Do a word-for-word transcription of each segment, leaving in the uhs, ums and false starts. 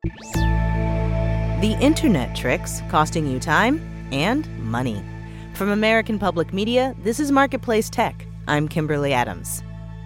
The internet tricks costing you time and money. From American Public Media, this is Marketplace Tech. I'm Kimberly Adams.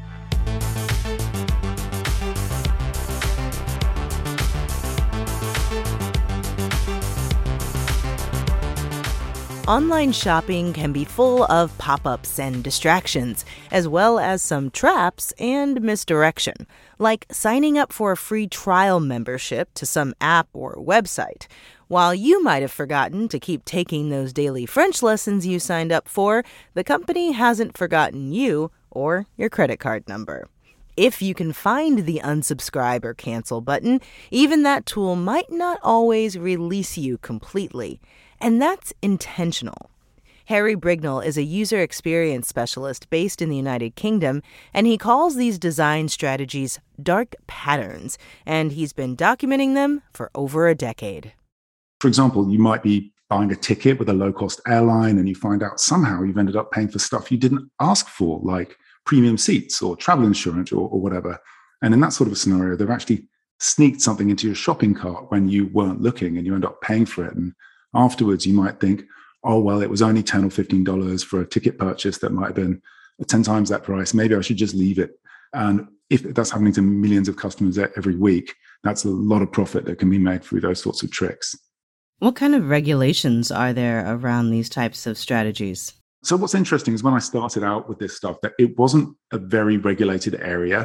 Online shopping can be full of pop-ups and distractions, as well as some traps and misdirection, like signing up for a free trial membership to some app or website. While you might have forgotten to keep taking those daily French lessons you signed up for, the company hasn't forgotten you or your credit card number. If you can find the unsubscribe or cancel button, even that tool might not always release you completely. And that's intentional. Harry Brignall is a user experience specialist based in the United Kingdom, and he calls these design strategies dark patterns, and he's been documenting them for over a decade. For example, you might be buying a ticket with a low-cost airline, and you find out somehow you've ended up paying for stuff you didn't ask for, like premium seats or travel insurance or, or whatever. And in that sort of a scenario, they've actually sneaked something into your shopping cart when you weren't looking, and you end up paying for it. And afterwards, you might think, oh, well, it was only ten dollars or fifteen dollars for a ticket purchase that might have been ten times that price. Maybe I should just leave it. And if that's happening to millions of customers every week, that's a lot of profit that can be made through those sorts of tricks. What kind of regulations are there around these types of strategies? So what's interesting is when I started out with this stuff, that it wasn't a very regulated area.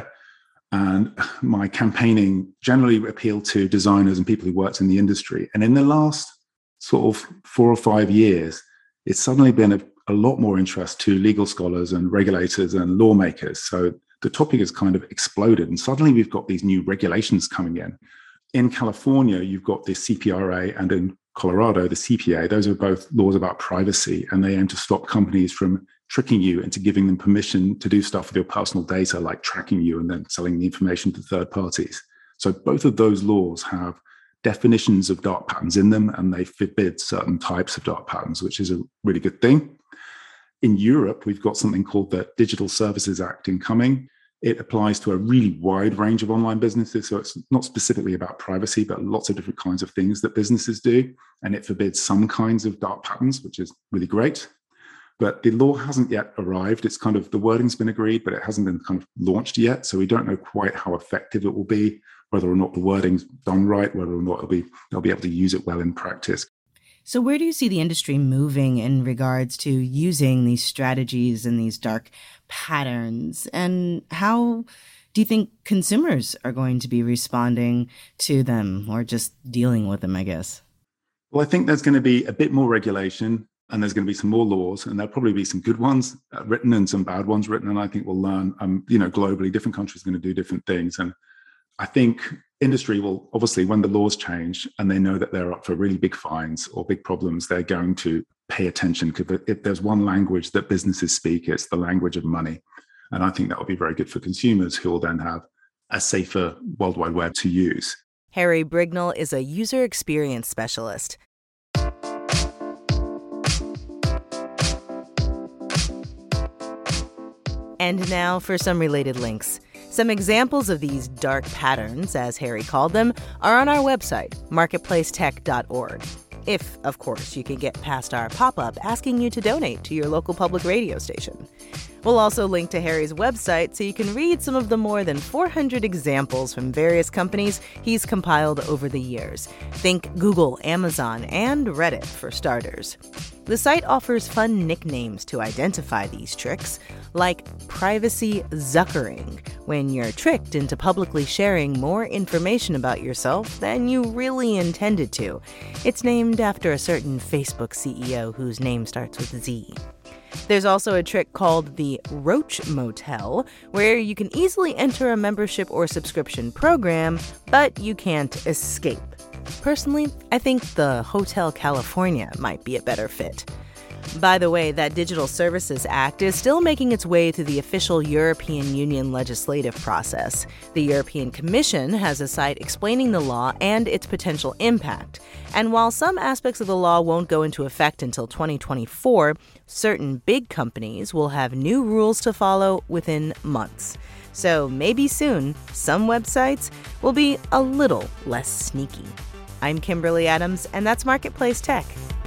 And my campaigning generally appealed to designers and people who worked in the industry. And in the last sort of four or five years, it's suddenly been a, a lot more interest to legal scholars and regulators and lawmakers. So the topic has kind of exploded, and suddenly we've got these new regulations coming in. In California, you've got the C P R A, and in Colorado, the C P A. Those are both laws about privacy, and they aim to stop companies from tricking you into giving them permission to do stuff with your personal data, like tracking you and then selling the information to third parties. So both of those laws have definitions of dark patterns in them, and they forbid certain types of dark patterns, which is a really good thing. In Europe, we've got something called the Digital Services Act incoming. It applies to a really wide range of online businesses, so it's not specifically about privacy, but lots of different kinds of things that businesses do, and it forbids some kinds of dark patterns, which is really great. But the law hasn't yet arrived. It's kind of, the wording's been agreed, but it hasn't been kind of launched yet, so we don't know quite how effective it will be, whether or not the wording's done right, whether or not it'll be, they'll be able to use it well in practice. So where do you see the industry moving in regards to using these strategies and these dark patterns? And how do you think consumers are going to be responding to them, or just dealing with them, I guess? Well, I think there's going to be a bit more regulation, and there's going to be some more laws, and there'll probably be some good ones uh, written and some bad ones written. And I think we'll learn, um, you know, globally, different countries are going to do different things. And I think industry will, obviously, when the laws change and they know that they're up for really big fines or big problems, they're going to pay attention, because if there's one language that businesses speak, it's the language of money. And I think that will be very good for consumers, who will then have a safer World Wide Web to use. Harry Brignall is a user experience specialist. And now for some related links. Some examples of these dark patterns, as Harry called them, are on our website, marketplace tech dot org. If, of course, you can get past our pop-up asking you to donate to your local public radio station. We'll also link to Harry's website so you can read some of the more than four hundred examples from various companies he's compiled over the years. Think Google, Amazon, and Reddit for starters. The site offers fun nicknames to identify these tricks, like privacy zuckering, when you're tricked into publicly sharing more information about yourself than you really intended to. It's named after a certain Facebook C E O whose name starts with Z. There's also a trick called the Roach Motel, where you can easily enter a membership or subscription program, but you can't escape. Personally, I think the Hotel California might be a better fit. By the way, that Digital Services Act is still making its way through the official European Union legislative process. The European Commission has a site explaining the law and its potential impact. And while some aspects of the law won't go into effect until twenty twenty-four, certain big companies will have new rules to follow within months. So maybe soon, some websites will be a little less sneaky. I'm Kimberly Adams, and that's Marketplace Tech.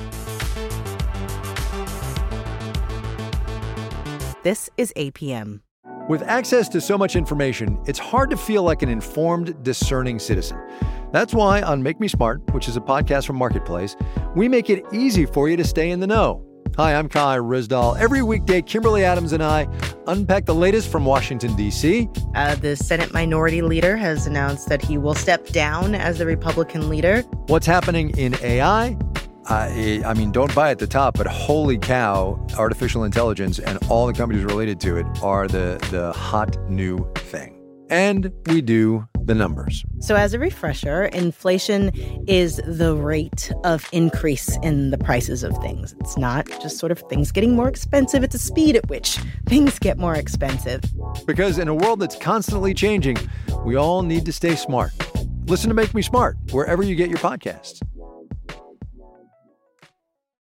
This is A P M. With access to so much information, it's hard to feel like an informed, discerning citizen. That's why on Make Me Smart, which is a podcast from Marketplace, we make it easy for you to stay in the know. Hi, I'm Kai Ryssdal. Every weekday, Kimberly Adams and I unpack the latest from Washington, D C. Uh, the Senate Minority Leader has announced that he will step down as the Republican leader. What's happening in A I? Uh, I mean, don't buy at the top, but holy cow, artificial intelligence and all the companies related to it are the, the hot new thing. And we do the numbers. So as a refresher, inflation is the rate of increase in the prices of things. It's not just sort of things getting more expensive. It's the speed at which things get more expensive. Because in a world that's constantly changing, we all need to stay smart. Listen to Make Me Smart wherever you get your podcasts.